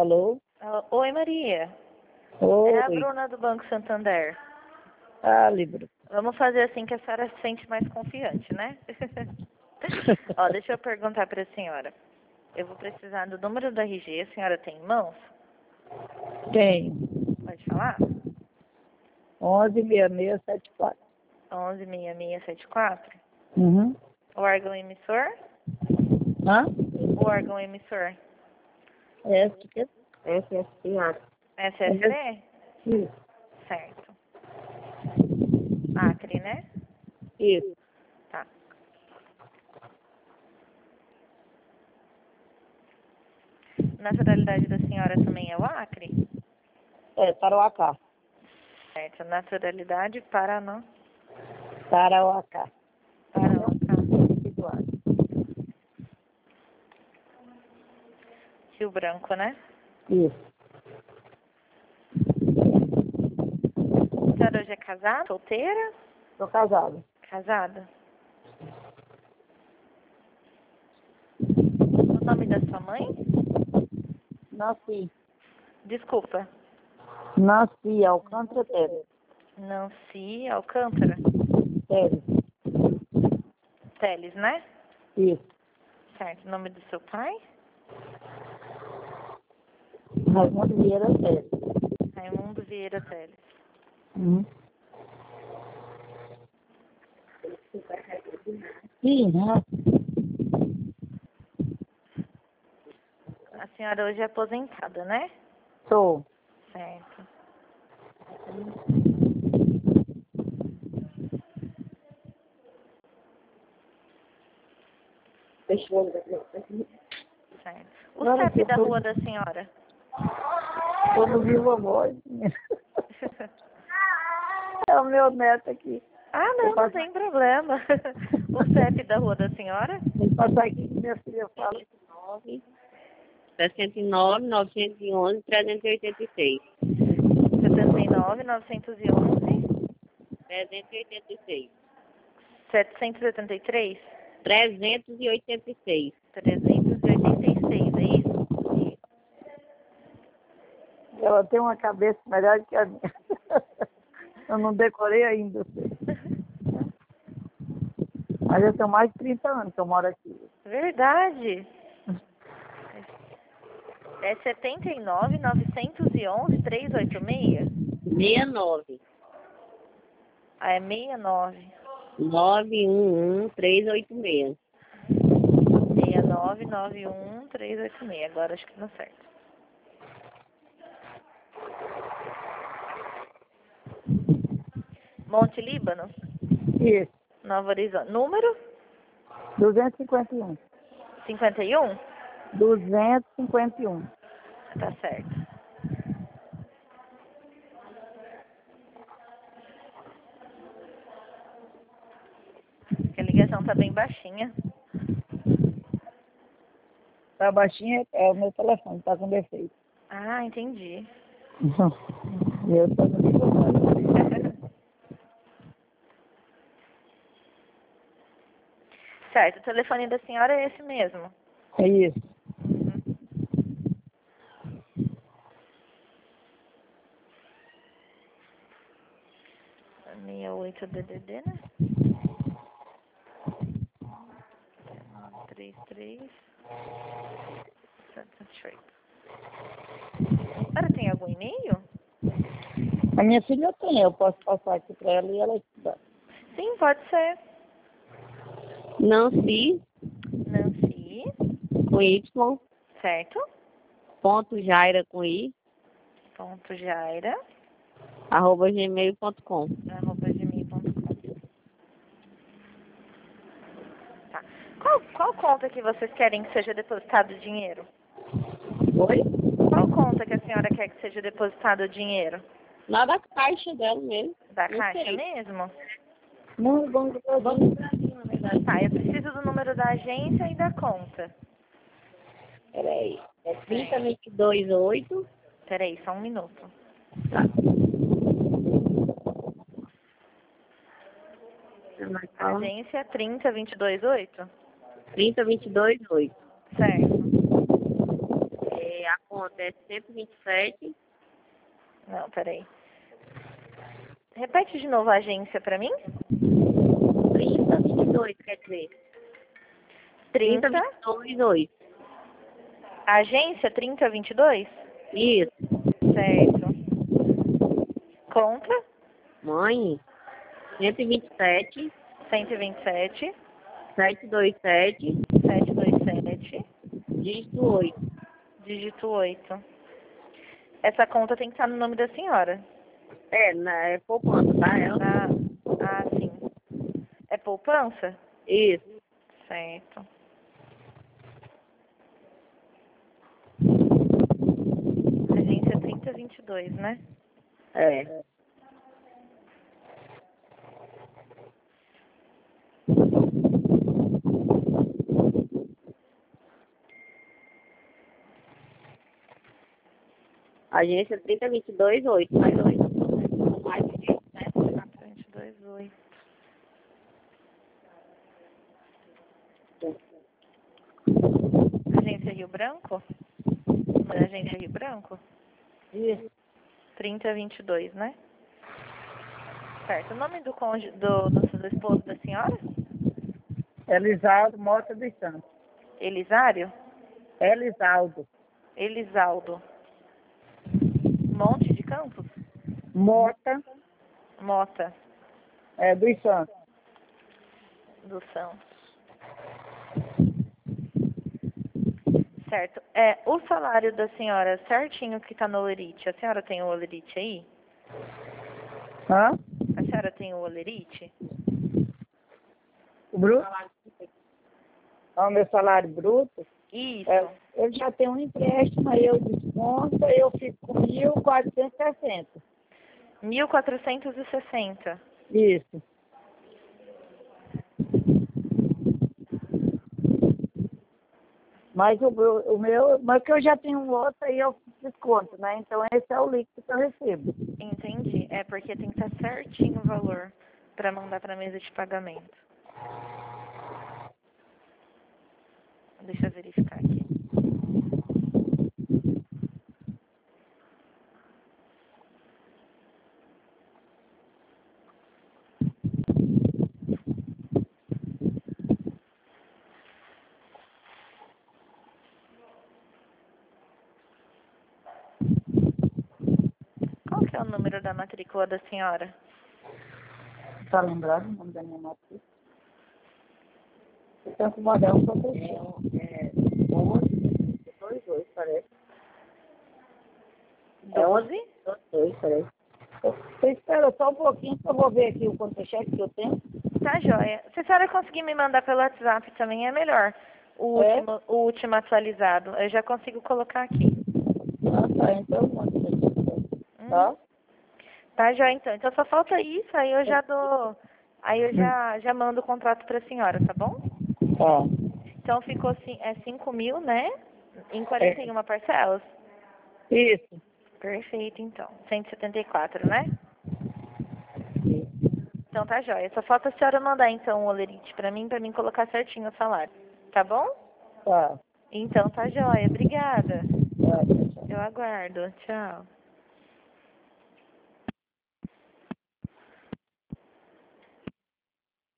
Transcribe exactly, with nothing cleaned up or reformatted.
Alô? Ah, Oi, Maria. Oi. É a Bruna do Banco Santander. Ah, Libra. Vamos fazer assim que a senhora se sente mais confiante, né? Ó, deixa eu perguntar para a senhora. Eu vou precisar do número do R G. A senhora tem em mãos? Tem. Pode falar? onze, seis seis sete quatro. onze, seis seis sete quatro. Uhum. O órgão emissor? Hã? O órgão emissor? S, que? S S P A. S S D? Isso. Certo. Acre, né? Isso. Tá. Naturalidade da senhora também é o Acre? É, Tarauacá. Certo. Naturalidade Paraná. Tarauacá. Tarauacá. Rio Branco, né? Isso. A senhora hoje é casada? Solteira? Tô casada. Casada? O nome da sua mãe? Nasci. Desculpa. Nasci, Alcântara Teles. Nancy Alcântara? Teles. Teles, né? Isso. Certo. O nome do seu pai? Raimundo Vieira Teles. Raimundo Vieira Teles. Uhum. Sim, né? A senhora hoje é aposentada, né? Sou. Certo. Certo. O Agora C E P que eu da tô, rua da senhora? tô no Viva Voz. É o meu neto aqui. Ah, não, não tem problema. O C E P da rua da senhora? Ele passa aqui que minha filha fala. sessenta e nove, novecentos e onze, trezentos e oitenta e seis. setenta e nove, novecentos e onze, trezentos e oitenta e seis. setecentos e oitenta e três, trezentos e oitenta e seis. trezentos e oitenta e seis, é isso? Ela tem uma cabeça melhor que a minha. Eu não decorei ainda. Mas eu tenho mais de trinta anos que eu moro aqui. Verdade. É setenta e nove, novecentos e onze, trezentos e oitenta e seis? sessenta e nove. Ah, é sessenta e nove. nove um um, três oito seis. sessenta e nove, noventa e um, trezentos e oitenta e seis. Agora acho que deu certo. Monte Líbano? Isso. Novo Horizonte. Número? duzentos e cinquenta e um. cinquenta e um? duzentos e cinquenta e um. Tá certo. Porque a ligação tá bem baixinha. Tá baixinha, é o meu telefone, tá com defeito. Ah, entendi. Eu tô no Viva Voz. Certo, o telefone da senhora é esse mesmo. É isso. Uhum. sessenta e oito D D D, né? trinta e três. setenta e três. A senhora tem algum e-mail? A minha filha tem, eu posso passar aqui pra ela e ela estudar. Sim, pode ser. Nancy, Nancy, com Y, certo? ponto Jaira com I, Ponto Jaira, arroba gmail ponto com. arroba gmail ponto com. Tá. Qual, qual conta que vocês querem que seja depositado o dinheiro? Oi? Qual conta que a senhora quer que seja depositado o dinheiro? Lá da caixa dela mesmo. Da Não Caixa sei. mesmo? Não, vamos Vamos pra cima, na verdade. Tá, eu preciso do número da agência e da conta. Peraí. É Certo. trinta, vinte e dois, oito. Peraí, só um minuto. Tá. Agência trinta, vinte e dois, oito? trinta, vinte e dois, oito. Certo. É, a conta conta é cento e vinte e sete. Não, peraí. Repete de novo a agência pra mim. trinta, vinte e dois, quer dizer. trinta. trinta, vinte e dois, oito. Agência trinta vinte e dois? Isso. Certo. Conta Mãe, cento e vinte e sete, cento e vinte e sete, setecentos e vinte e sete, setecentos e vinte e sete, dígito oito. dígito oito. Essa conta tem que estar no nome da senhora. É, na, é poupança, tá? É, Ah, ah, sim. É poupança? isso. Certo. Agência trinta vinte e dois, né? É. Agência trinta, vinte e dois, oito. Mais oito. Mais oito, né? vinte e dois, oito. Agência Rio Branco? É Agência Rio Branco? Isso. trinta vinte e dois, né? Certo. O nome do, conge... do, do, do esposo da senhora? Elisaldo Mota dos Santos. Elisário? Elisaldo Elisaldo. Monte de Campos? Mota Mota é, dos Santos. do Santos. Certo. É, o salário da senhora certinho que está no Olerite. A senhora tem o Olerite aí? Hã? A senhora tem o Olerite? O bruto? É o meu salário bruto? Isso. É, eu já tenho um empréstimo, aí eu desconto, aí eu fico com mil quatrocentos e sessenta. mil quatrocentos e sessenta. Isso. Mas o, bru- o meu, mas que eu já tenho um outro, aí eu desconto, né? Então esse é o líquido que eu recebo. Entendi. É porque tem que estar certinho o valor para mandar para a mesa de pagamento. Deixa eu verificar aqui. Qual que é o número da matrícula da senhora? Tá lembrado o nome da minha matrícula? Eu tenho que mandar um para você. É onze, dois, dois, parece. É doze? dois, dois, parece. Você espera só um pouquinho que eu vou ver aqui o contra-cheque que eu tenho. Tá joia. Se a senhora conseguir me mandar pelo WhatsApp também é melhor. O É? último, o último atualizado. Eu já consigo colocar aqui. Ah, tá, então eu mando pra você. Hum. Tá? Tá joia então. Então só falta isso, aí eu já dou. Aí eu já, já mando o contrato pra senhora, tá bom? Tá. Então ficou ci- é cinco mil, né? Em quarenta e uma parcelas? Isso. Perfeito, então. cento e setenta e quatro, né? Então tá jóia. Só falta a senhora mandar então o olerite pra mim, pra mim colocar certinho o salário. Tá bom? Tá. Então tá jóia. Obrigada. Tá, tchau, tchau. Eu aguardo. Tchau.